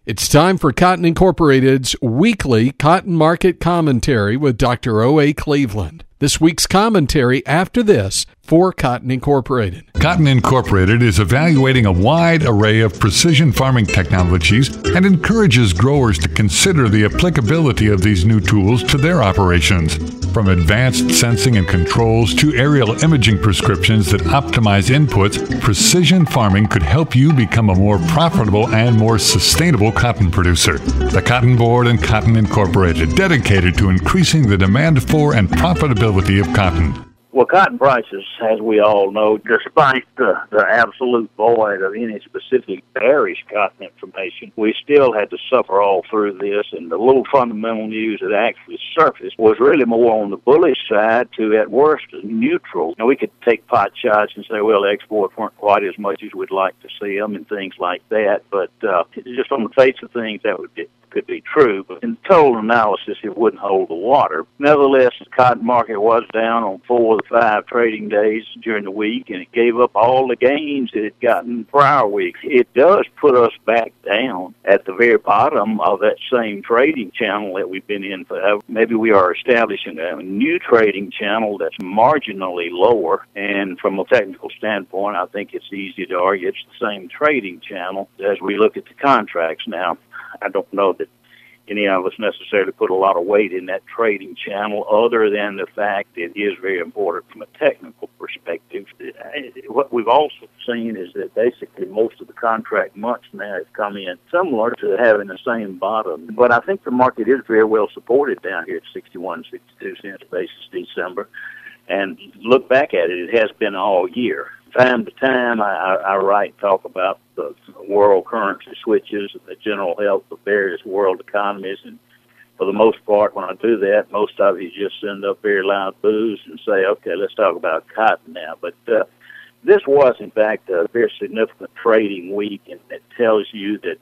It's time for Cotton Incorporated's weekly cotton market commentary with Dr. O.A. Cleveland. This week's commentary after this for Cotton Incorporated. Cotton Incorporated is evaluating a wide array of precision farming technologies and encourages growers to consider the applicability of these new tools to their operations. From advanced sensing and controls to aerial imaging prescriptions that optimize inputs, precision farming could help you become a more profitable and more sustainable cotton producer. The Cotton Board and Cotton Incorporated, dedicated to increasing the demand for and profitability of cotton. Well, cotton prices, as we all know, despite the absolute void of any specific bearish cotton information, we still had to suffer all through this, and the little fundamental news that actually surfaced was really more on the bullish side to, at worst, neutral. Now, we could take pot shots and say, well, exports weren't quite as much as we'd like to see them and things like that, but just on the face of things, that could be true, but in total analysis, it wouldn't hold the water. Nevertheless, the cotton market was down on 4 of the 5 trading days during the week, and it gave up all the gains it had gotten prior weeks. It does put us back down at the very bottom of that same trading channel that we've been in forever. Maybe we are establishing a new trading channel that's marginally lower, and from a technical standpoint, I think it's easy to argue it's the same trading channel as we look at the contracts now. I don't know that any of us necessarily put a lot of weight in that trading channel other than the fact that it is very important from a technical perspective. What we've also seen is that basically most of the contract months now have come in similar to having the same bottom. But I think the market is very well supported down here at 61, 62 cents basis December. And look back at it, it has been all year. Time to time, I write and talk about the world currency switches and the general health of various world economies. And for the most part, when I do that, most of you just send up very loud boos and say, okay, let's talk about cotton now. But this was, in fact, a very significant trading week, and it tells you that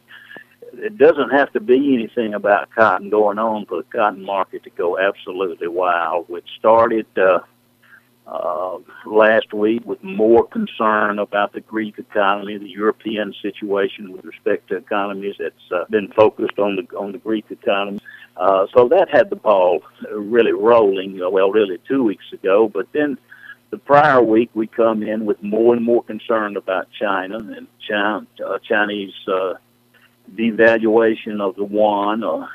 it doesn't have to be anything about cotton going on for the cotton market to go absolutely wild. Which started last week with more concern about the Greek economy, the European situation with respect to economies that's been focused on the Greek economy. So that had the ball really rolling, well, really 2 weeks ago. But then the prior week we come in with more and more concern about China and Chinese devaluation of the yuan or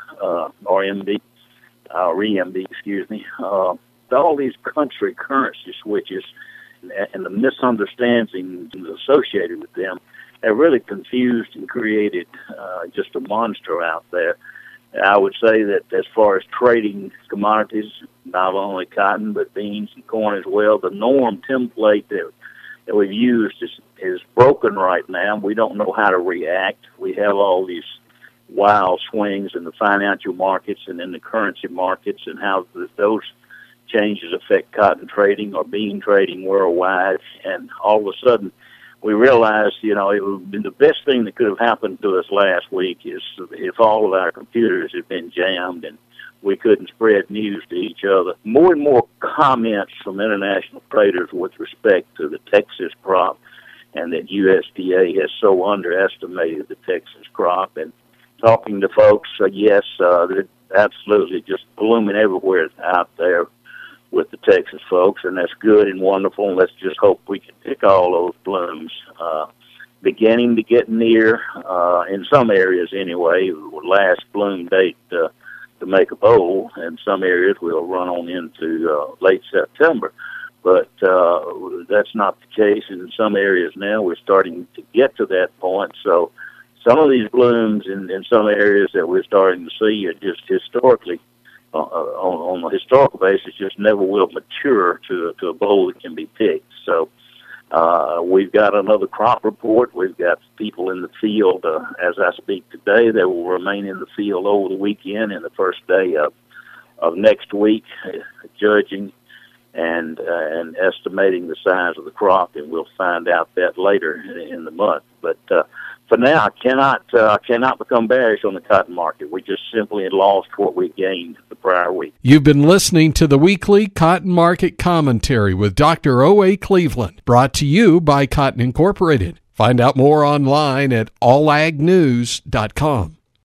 RMB, excuse me. All these country currency switches and the misunderstandings associated with them have really confused and created just a monster out there. I would say that as far as trading commodities, not only cotton but beans and corn as well, the norm template that we've used is broken right now. We don't know how to react. We have all these wild swings in the financial markets and in the currency markets, and how those changes affect cotton trading or bean trading worldwide. And all of a sudden we realized, it would have been the best thing that could have happened to us last week is if all of our computers had been jammed and we couldn't spread news to each other. More and more comments from international traders with respect to the Texas crop, and that USDA has so underestimated the Texas crop. And talking to folks, yes, they're absolutely just blooming everywhere out there with the Texas folks, and that's good and wonderful, and let's just hope we can pick all those blooms. Beginning to get near, in some areas anyway, the last bloom date to make a bowl. In some areas we'll run on into late September, but that's not the case. In some areas now we're starting to get to that point, so some of these blooms in some areas that we're starting to see are just historically, on a historical basis, just never will mature to a bowl that can be picked. So we've got another crop report. We've got people in the field as I speak today. They will remain in the field over the weekend and the first day of next week, judging and estimating the size of the crop, and we'll find out that later in the month. But for now, I cannot become bearish on the cotton market. We just simply had lost what we gained the prior week. You've been listening to the weekly Cotton Market Commentary with Dr. O.A. Cleveland, brought to you by Cotton Incorporated. Find out more online at allagnews.com.